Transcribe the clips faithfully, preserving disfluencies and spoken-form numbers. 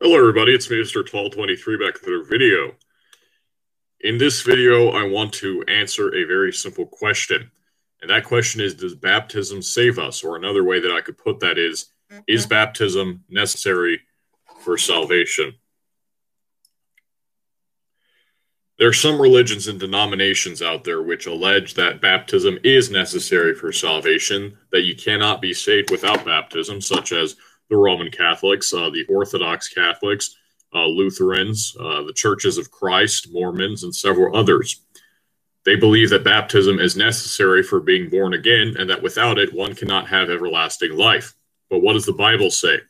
Hello everybody, it's me, Mister twelve twenty-three, back with another video. In this video, I want to answer a very simple question. And that question is, does baptism save us? Or another way that I could put that is, mm-hmm. is baptism necessary for salvation? There are some religions and denominations out there which allege that baptism is necessary for salvation, that you cannot be saved without baptism, such as the Roman Catholics, uh, the Orthodox Catholics, uh, Lutherans, uh, the Churches of Christ, Mormons, and several others. They believe that baptism is necessary for being born again, and that without it, one cannot have everlasting life. But what does the Bible say?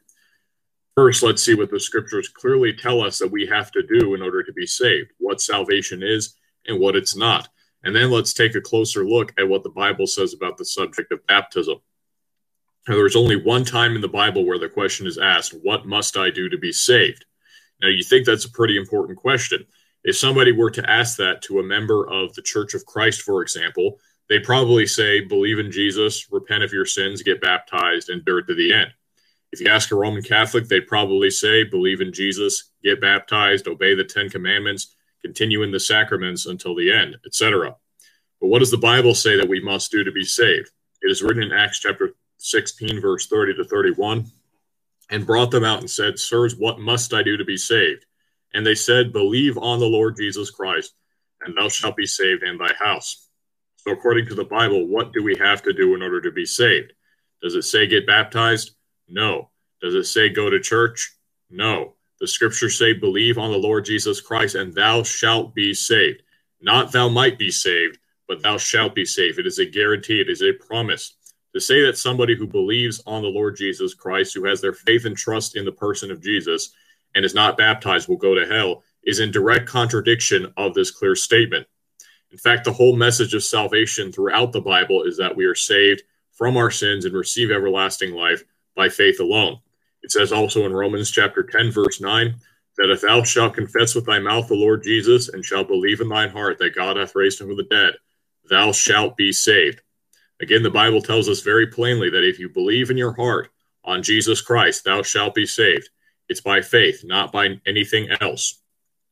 First, let's see what the scriptures clearly tell us that we have to do in order to be saved, what salvation is and what it's not. And then let's take a closer look at what the Bible says about the subject of baptism. Now, there's only one time in the Bible where the question is asked, what must I do to be saved? Now, you think that's a pretty important question. If somebody were to ask that to a member of the Church of Christ, for example, they'd probably say, believe in Jesus, repent of your sins, get baptized, and bear it to the end. If you ask a Roman Catholic, they'd probably say, believe in Jesus, get baptized, obey the Ten Commandments, continue in the sacraments until the end, et cetera. But what does the Bible say that we must do to be saved? It is written in Acts chapter sixteen, verse thirty to thirty-one, and brought them out and said, Sirs, what must I do to be saved? And they said, believe on the Lord Jesus Christ, and thou shalt be saved and thy house. So according to the Bible, what do we have to do in order to be saved? Does it say get baptized? No. Does it say go to church? No. The scriptures say believe on the Lord Jesus Christ, and thou shalt be saved. Not thou might be saved, but thou shalt be saved. It is a guarantee. It is a promise. To say that somebody who believes on the Lord Jesus Christ, who has their faith and trust in the person of Jesus, and is not baptized will go to hell, is in direct contradiction of this clear statement. In fact, the whole message of salvation throughout the Bible is that we are saved from our sins and receive everlasting life by faith alone. It says also in Romans chapter ten, verse nine, that if thou shalt confess with thy mouth the Lord Jesus, and shalt believe in thine heart that God hath raised him from the dead, thou shalt be saved. Again, the Bible tells us very plainly that if you believe in your heart on Jesus Christ, thou shalt be saved. It's by faith, not by anything else.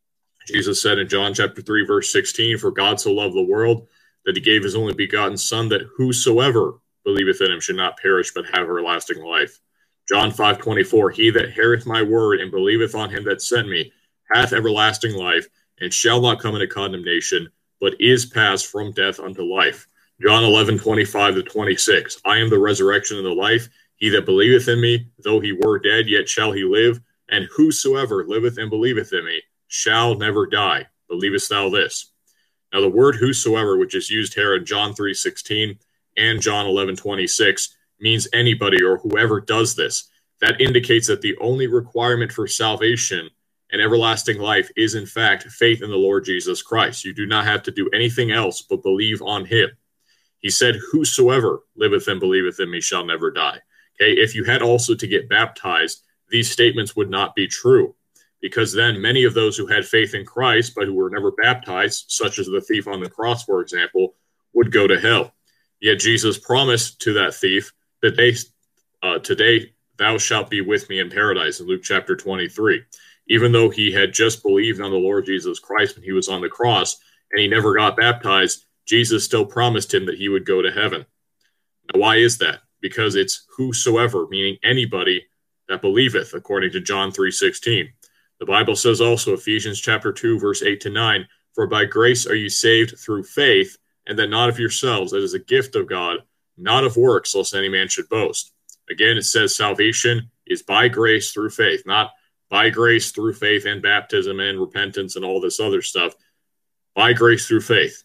Jesus said in John chapter three, verse sixteen, for God so loved the world that he gave his only begotten Son, that whosoever believeth in him should not perish but have everlasting life. John five twenty-four, he that heareth my word and believeth on him that sent me hath everlasting life, and shall not come into condemnation, but is passed from death unto life. John eleven twenty-five to twenty-six, I am the resurrection and the life. He that believeth in me, though he were dead, yet shall he live. And whosoever liveth and believeth in me shall never die. Believest thou this? Now the word whosoever, which is used here in John three sixteen and John eleven twenty-six, means anybody or whoever does this. That indicates that the only requirement for salvation and everlasting life is in fact faith in the Lord Jesus Christ. You do not have to do anything else but believe on him. He said, whosoever liveth and believeth in me shall never die. Okay, if you had also to get baptized, these statements would not be true, because then many of those who had faith in Christ but who were never baptized, such as the thief on the cross, for example, would go to hell. Yet Jesus promised to that thief that they, uh, today thou shalt be with me in paradise, in Luke chapter twenty-three. Even though he had just believed on the Lord Jesus Christ when he was on the cross and he never got baptized, Jesus still promised him that he would go to heaven. Now, why is that? Because it's whosoever, meaning anybody that believeth, according to John three sixteen. The Bible says also, Ephesians chapter two, verse eight to nine, for by grace are you saved through faith, and that not of yourselves, it is a gift of God, not of works, lest any man should boast. Again, it says salvation is by grace through faith, not by grace through faith and baptism and repentance and all this other stuff. By grace through faith,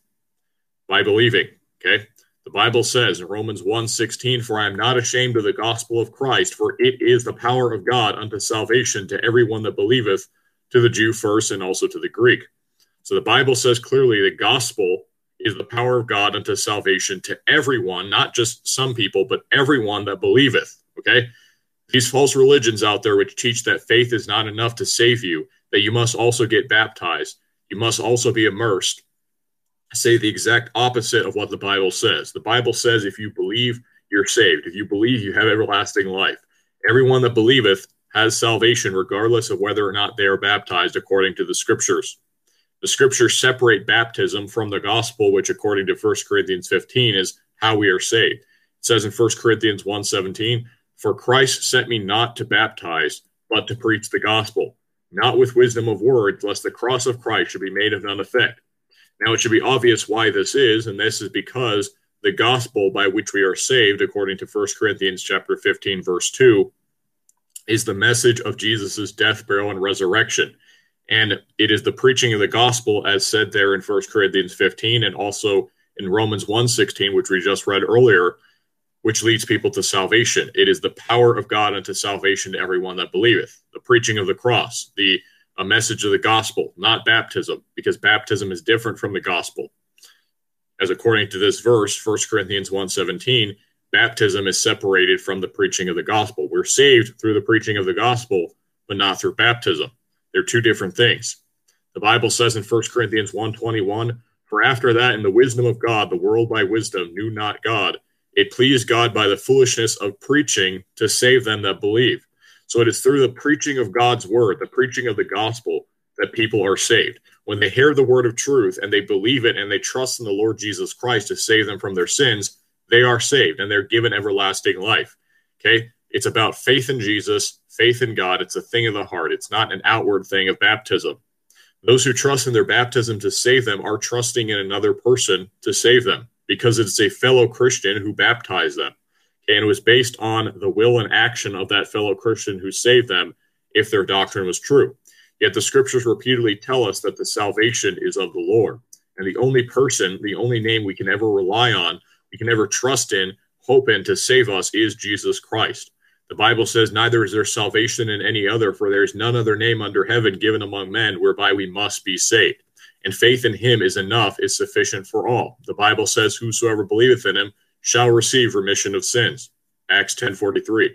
by believing, okay? The Bible says in Romans one sixteen, for I am not ashamed of the gospel of Christ, for it is the power of God unto salvation to everyone that believeth, to the Jew first and also to the Greek. So the Bible says clearly the gospel is the power of God unto salvation to everyone, not just some people, but everyone that believeth, okay? These false religions out there which teach that faith is not enough to save you, that you must also get baptized, you must also be immersed, say the exact opposite of what the Bible says. The Bible says if you believe, you're saved. If you believe, you have everlasting life. Everyone that believeth has salvation regardless of whether or not they are baptized according to the scriptures. The scriptures separate baptism from the gospel, which according to First Corinthians fifteen is how we are saved. It says in First Corinthians one seventeen, "For Christ sent me not to baptize, but to preach the gospel, not with wisdom of words, lest the cross of Christ should be made of none effect." Now it should be obvious why this is, and this is because the gospel by which we are saved, according to First Corinthians chapter fifteen, verse two, is the message of Jesus' death, burial, and resurrection. And it is the preaching of the gospel, as said there in First Corinthians fifteen, and also in Romans one sixteen, which we just read earlier, which leads people to salvation. It is the power of God unto salvation to everyone that believeth. The preaching of the cross, the a message of the gospel, not baptism, because baptism is different from the gospel. As according to this verse, First Corinthians one seventeen, baptism is separated from the preaching of the gospel. We're saved through the preaching of the gospel, but not through baptism. They're two different things. The Bible says in First Corinthians one twenty-one, "For after that, in the wisdom of God, the world by wisdom knew not God. It pleased God by the foolishness of preaching to save them that believe." So it is through the preaching of God's word, the preaching of the gospel, that people are saved. When they hear the word of truth and they believe it and they trust in the Lord Jesus Christ to save them from their sins, they are saved and they're given everlasting life. Okay? It's about faith in Jesus, faith in God. It's a thing of the heart. It's not an outward thing of baptism. Those who trust in their baptism to save them are trusting in another person to save them, because it's a fellow Christian who baptized them. Okay, and it was based on the will and action of that fellow Christian who saved them if their doctrine was true. Yet the scriptures repeatedly tell us that the salvation is of the Lord. And the only person, the only name we can ever rely on, we can ever trust in, hope in to save us is Jesus Christ. The Bible says, "Neither is there salvation in any other, for there is none other name under heaven given among men whereby we must be saved." And faith in him is enough, is sufficient for all. The Bible says, "Whosoever believeth in him shall receive remission of sins." Acts ten forty-three.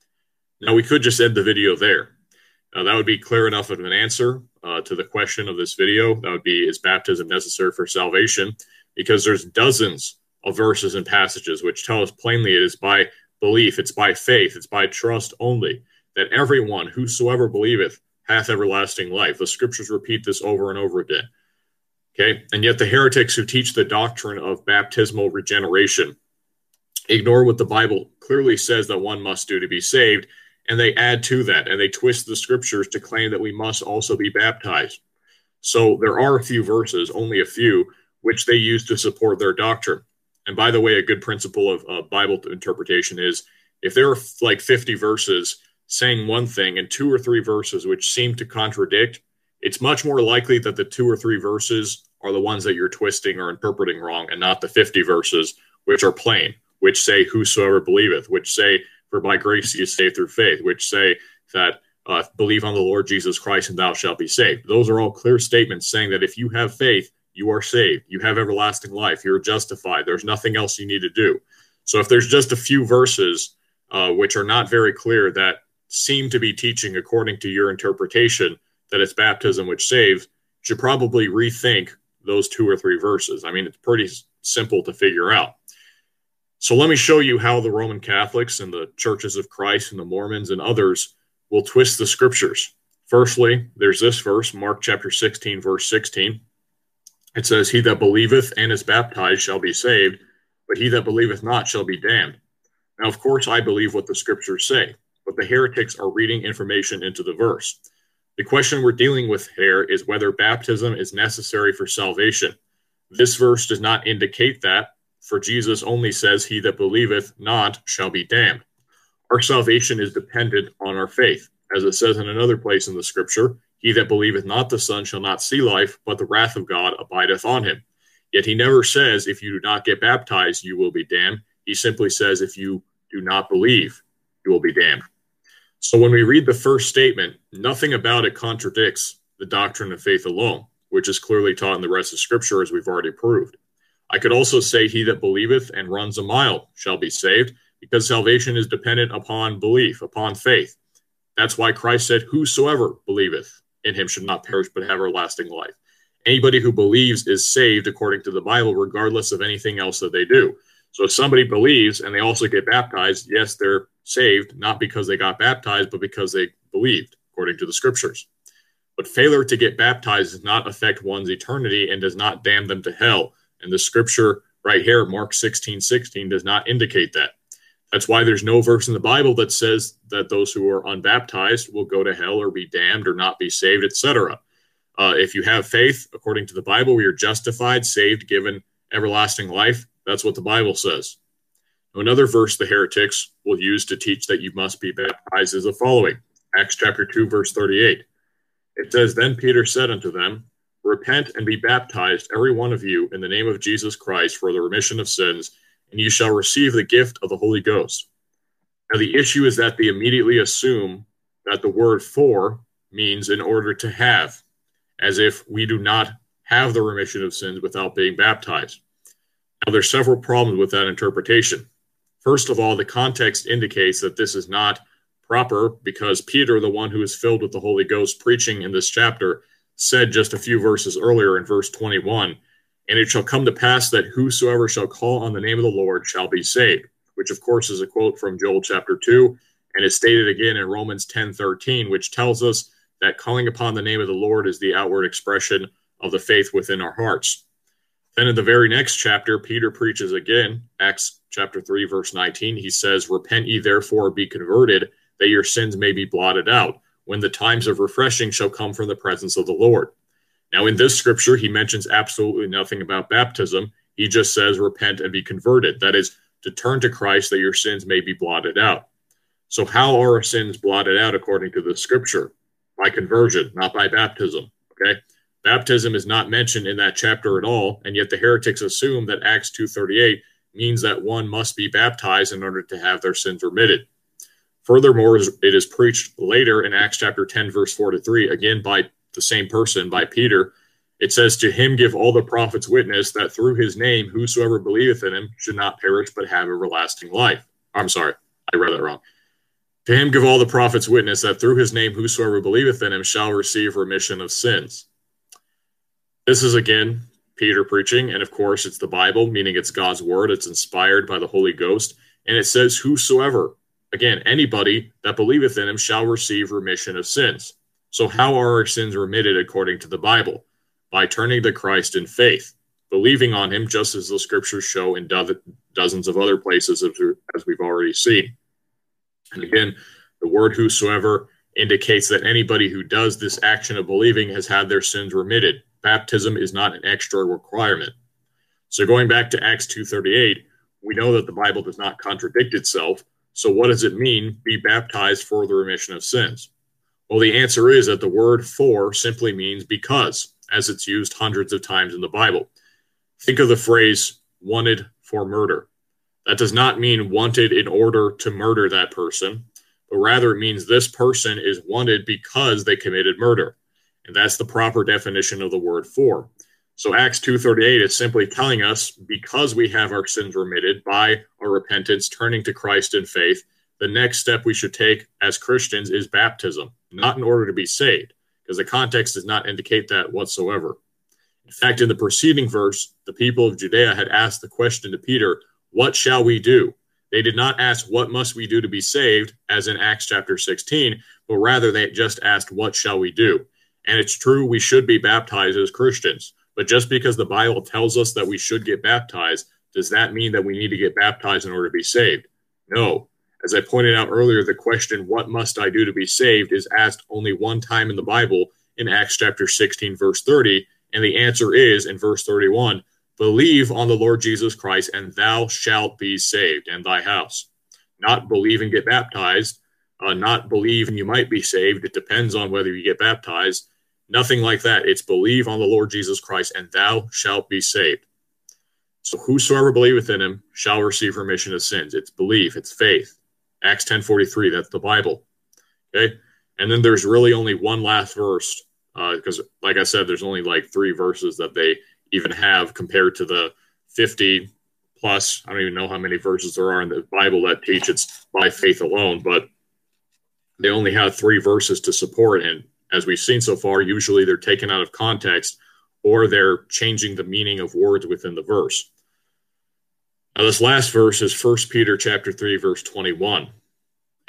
Now, we could just end the video there. Uh, that would be clear enough of an answer uh, to the question of this video. That would be, is baptism necessary for salvation? Because there's dozens of verses and passages which tell us plainly it is by belief, it's by faith, it's by trust only, that everyone, whosoever believeth, hath everlasting life. The scriptures repeat this over and over again. Okay, and yet the heretics who teach the doctrine of baptismal regeneration ignore what the Bible clearly says that one must do to be saved, and they add to that, and they twist the scriptures to claim that we must also be baptized. So there are a few verses, only a few, which they use to support their doctrine. And by the way, a good principle of uh, Bible interpretation is, if there are like fifty verses saying one thing and two or three verses which seem to contradict, it's much more likely that the two or three verses are the ones that you're twisting or interpreting wrong, and not the fifty verses which are plain, which say, "Whosoever believeth," which say, "For by grace you saved through faith," which say that uh, believe on the Lord Jesus Christ and thou shalt be saved. Those are all clear statements saying that if you have faith, you are saved. You have everlasting life. You're justified. There's nothing else you need to do. So if there's just a few verses uh, which are not very clear that seem to be teaching, according to your interpretation, that it's baptism which saves, you should probably rethink those two or three verses. I mean, it's pretty simple to figure out. So let me show you how the Roman Catholics and the Churches of Christ and the Mormons and others will twist the scriptures. Firstly, there's this verse, Mark chapter sixteen, verse sixteen. It says, "He that believeth and is baptized shall be saved, but he that believeth not shall be damned." Now, of course, I believe what the scriptures say, but the heretics are reading information into the verse. The question we're dealing with here is whether baptism is necessary for salvation. This verse does not indicate that, for Jesus only says, "He that believeth not shall be damned." Our salvation is dependent on our faith. As it says in another place in the scripture, "He that believeth not the Son shall not see life, but the wrath of God abideth on him." Yet he never says, if you do not get baptized, you will be damned. He simply says, if you do not believe, you will be damned. So when we read the first statement, nothing about it contradicts the doctrine of faith alone, which is clearly taught in the rest of Scripture, as we've already proved. I could also say, "He that believeth and runs a mile shall be saved," because salvation is dependent upon belief, upon faith. That's why Christ said, "Whosoever believeth in him should not perish but have everlasting life." Anybody who believes is saved according to the Bible, regardless of anything else that they do. So if somebody believes and they also get baptized, yes, they're saved, not because they got baptized, but because they believed, according to the scriptures. But failure to get baptized does not affect one's eternity and does not damn them to hell. And the scripture right here, Mark sixteen sixteen, does not indicate that. That's why there's no verse in the Bible that says that those who are unbaptized will go to hell or be damned or not be saved, et cetera. Uh, if you have faith, according to the Bible, we are justified, saved, given everlasting life. That's what the Bible says. Another verse the heretics will use to teach that you must be baptized is the following. Acts chapter two, verse thirty-eight. It says, Then Peter said unto them, Repent and be baptized, every one of you, in the name of Jesus Christ for the remission of sins, and you shall receive the gift of the Holy Ghost. Now the issue is that they immediately assume that the word for means in order to have, as if we do not have the remission of sins without being baptized. Now there's several problems with that interpretation. First of all, the context indicates that this is not proper because Peter, the one who is filled with the Holy Ghost preaching in this chapter, said just a few verses earlier in verse twenty-one, And it shall come to pass that whosoever shall call on the name of the Lord shall be saved, which of course is a quote from Joel chapter two, and is stated again in Romans ten thirteen, which tells us that calling upon the name of the Lord is the outward expression of the faith within our hearts. Then in the very next chapter, Peter preaches again, Acts chapter three, verse nineteen. He says, Repent ye therefore, be converted, that your sins may be blotted out, when the times of refreshing shall come from the presence of the Lord. Now in this scripture, he mentions absolutely nothing about baptism. He just says, repent and be converted. That is, to turn to Christ that your sins may be blotted out. So how are our sins blotted out according to the scripture? By conversion, not by baptism, okay? Baptism is not mentioned in that chapter at all, and yet the heretics assume that Acts two thirty-eight means that one must be baptized in order to have their sins remitted. Furthermore, it is preached later in Acts chapter ten, verse four to three, again by the same person, by Peter. It says, To him give all the prophets witness that through his name whosoever believeth in him should not perish but have everlasting life. I'm sorry, I read that wrong. To him give all the prophets witness that through his name whosoever believeth in him shall receive remission of sins. This is again Peter preaching, and of course it's the Bible, meaning it's God's word. It's inspired by the Holy Ghost, and it says whosoever, again, anybody that believeth in him shall receive remission of sins. So how are our sins remitted according to the Bible? By turning to Christ in faith, believing on him, just as the scriptures show in do- dozens of other places, as we've already seen. And again, the word whosoever indicates that anybody who does this action of believing has had their sins remitted. Baptism is not an extra requirement. So going back to Acts two thirty-eight, we know that the Bible does not contradict itself. So what does it mean, be baptized for the remission of sins? Well, the answer is that the word for simply means because, as it's used hundreds of times in the Bible. Think of the phrase wanted for murder. That does not mean wanted in order to murder that person, but rather it means this person is wanted because they committed murder. And that's the proper definition of the word for. So Acts two thirty-eight is simply telling us because we have our sins remitted by our repentance, turning to Christ in faith, the next step we should take as Christians is baptism, not in order to be saved, because the context does not indicate that whatsoever. In fact, in the preceding verse, the people of Judea had asked the question to Peter, what shall we do? They did not ask, what must we do to be saved, as in Acts chapter sixteen, but rather they just asked, what shall we do? And it's true, we should be baptized as Christians. But just because the Bible tells us that we should get baptized, does that mean that we need to get baptized in order to be saved? No. As I pointed out earlier, the question, what must I do to be saved, is asked only one time in the Bible, in Acts chapter sixteen, verse thirty. And the answer is, in verse thirty-one, believe on the Lord Jesus Christ, and thou shalt be saved, and thy house. Not believe and get baptized, uh, not believe and you might be saved. It depends on whether you get baptized. Nothing like that. It's believe on the Lord Jesus Christ, and thou shalt be saved. So whosoever believeth in him shall receive remission of sins. It's belief, it's faith. Acts ten forty-three, that's the Bible. Okay? And then there's really only one last verse, because uh, like I said, there's only like three verses that they even have compared to the fifty plus. I don't even know how many verses there are in the Bible that teach it's by faith alone, but they only have three verses to support. And as we've seen so far, usually they're taken out of context or they're changing the meaning of words within the verse. Now, this last verse is First Peter chapter three, verse twenty-one.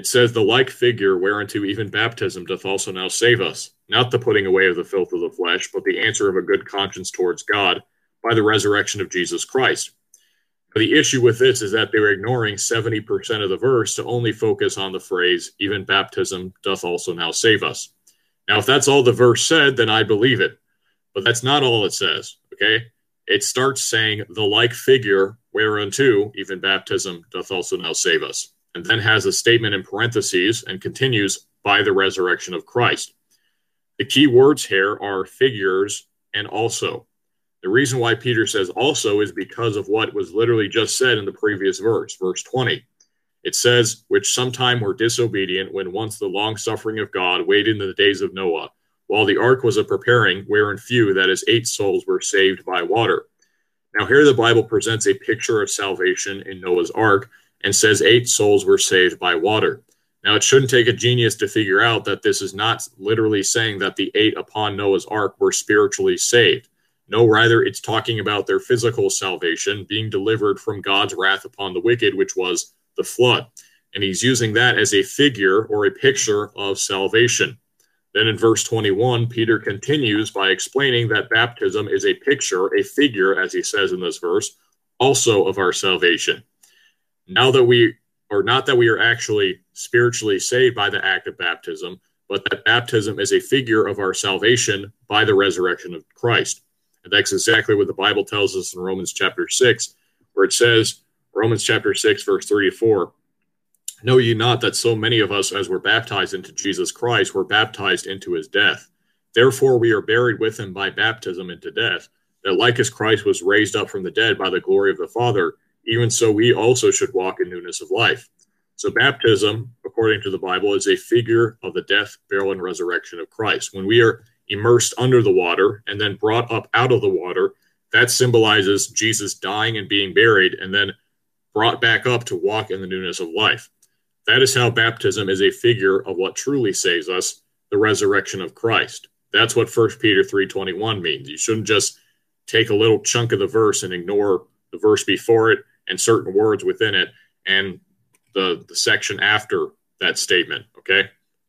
It says, the like figure whereunto even baptism doth also now save us, not the putting away of the filth of the flesh, but the answer of a good conscience towards God by the resurrection of Jesus Christ. But the issue with this is that they were ignoring seventy percent of the verse to only focus on the phrase, even baptism doth also now save us. Now, if that's all the verse said, then I believe it. But that's not all it says, okay? It starts saying, the like figure whereunto even baptism doth also now save us, and then has a statement in parentheses and continues, by the resurrection of Christ. The key words here are figures and also. The reason why Peter says also is because of what was literally just said in the previous verse, verse twenty. It says, which sometime were disobedient when once the long suffering of God waited in the days of Noah, while the ark was a preparing, wherein few, that is, eight souls, were saved by water. Now here the Bible presents a picture of salvation in Noah's ark, and says eight souls were saved by water. Now, it shouldn't take a genius to figure out that this is not literally saying that the eight upon Noah's ark were spiritually saved. No, rather, it's talking about their physical salvation, being delivered from God's wrath upon the wicked, which was the flood. And he's using that as a figure or a picture of salvation. Then in verse twenty-one, Peter continues by explaining that baptism is a picture, a figure, as he says in this verse, also of our salvation. Now that we, or not that we are actually spiritually saved by the act of baptism, but that baptism is a figure of our salvation by the resurrection of Christ. And that's exactly what the Bible tells us in Romans chapter six, where it says, Romans chapter six, verse three to four, know ye not that so many of us as were baptized into Jesus Christ were baptized into his death? Therefore we are buried with him by baptism into death, that like as Christ was raised up from the dead by the glory of the Father, even so we also should walk in newness of life. So baptism, according to the Bible, is a figure of the death, burial, and resurrection of Christ. When we are immersed under the water and then brought up out of the water, that symbolizes Jesus dying and being buried and then brought back up to walk in the newness of life. That is how baptism is a figure of what truly saves us, the resurrection of Christ. That's what First Peter three twenty-one means. You shouldn't just take a little chunk of the verse and ignore the verse before it and certain words within it and the, the section after that statement, okay?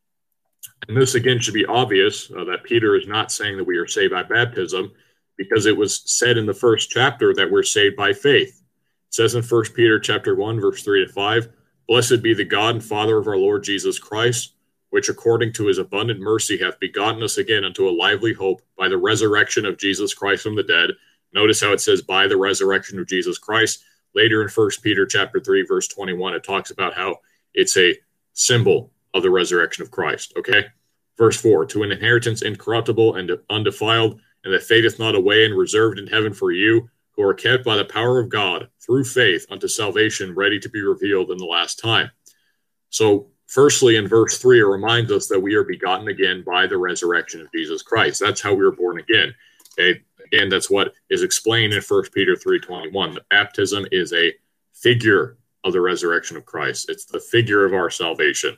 And this, again, should be obvious uh, that Peter is not saying that we are saved by baptism, because it was said in the first chapter that we're saved by faith. It says in First Peter chapter one, verse three to five, blessed be the God and Father of our Lord Jesus Christ, which according to his abundant mercy hath begotten us again unto a lively hope by the resurrection of Jesus Christ from the dead. Notice how it says by the resurrection of Jesus Christ. Later in First Peter chapter three, verse twenty-one, it talks about how it's a symbol of the resurrection of Christ, okay? Verse four, to an inheritance incorruptible and undefiled, and that fadeth not away, and reserved in heaven for you, who are kept by the power of God through faith unto salvation, ready to be revealed in the last time. So, firstly, in verse three, it reminds us that we are begotten again by the resurrection of Jesus Christ. That's how we were born again. Okay? Again, that's what is explained in First Peter three twenty-one. That baptism is a figure of the resurrection of Christ. It's the figure of our salvation.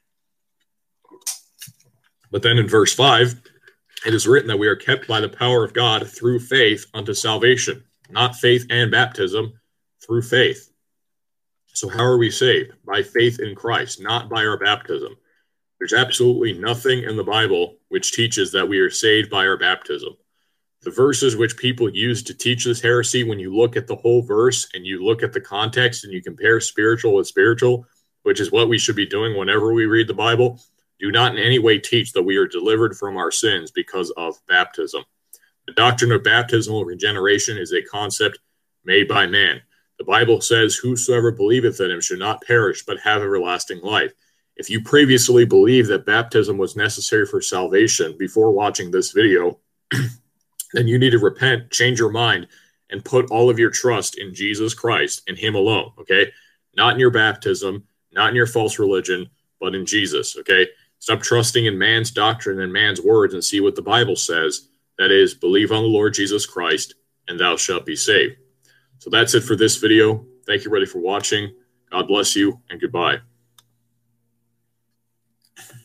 But then in verse five, it is written that we are kept by the power of God through faith unto salvation. Not faith and baptism, through faith. So how are we saved? By faith in Christ, not by our baptism. There's absolutely nothing in the Bible which teaches that we are saved by our baptism. The verses which people use to teach this heresy, when you look at the whole verse and you look at the context and you compare spiritual with spiritual, which is what we should be doing whenever we read the Bible, do not in any way teach that we are delivered from our sins because of baptism. The doctrine of baptismal regeneration is a concept made by man. The Bible says, whosoever believeth in him should not perish, but have everlasting life. If you previously believed that baptism was necessary for salvation before watching this video, then you need to repent, change your mind, and put all of your trust in Jesus Christ and him alone, okay? Not in your baptism, not in your false religion, but in Jesus, okay? Stop trusting in man's doctrine and man's words and see what the Bible says. That is, believe on the Lord Jesus Christ, and thou shalt be saved. So that's it for this video. Thank you, everybody, for watching. God bless you, and goodbye.